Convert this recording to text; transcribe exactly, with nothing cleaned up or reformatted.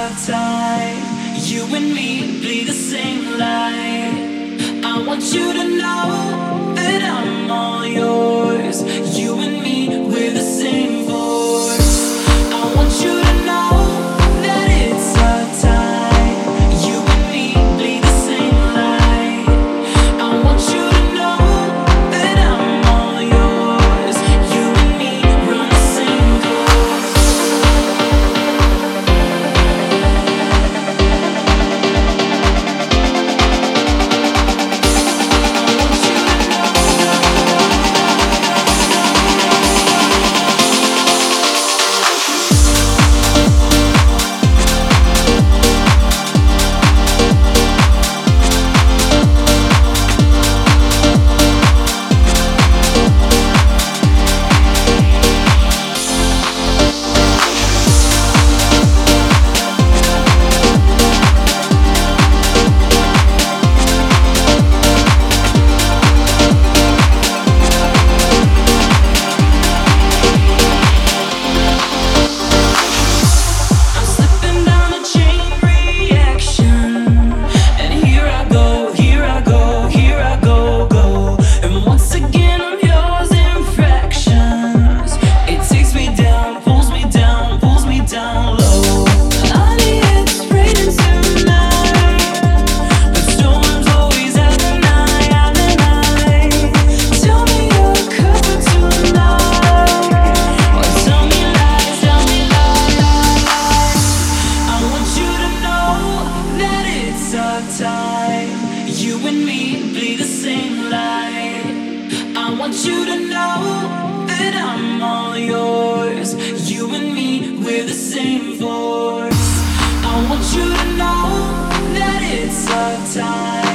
our time. You and me bleed the same light. I want you to know that I'm all yours. You and me, we're the same force. I want you to know that it's our time. You and me bleed the same light. I want you to know that I'm all yours. You and me run the same course. Time. You and me bleed the same light. I want you to know that I'm all yours. You and me, we're the same force. I want you to know that it's our time.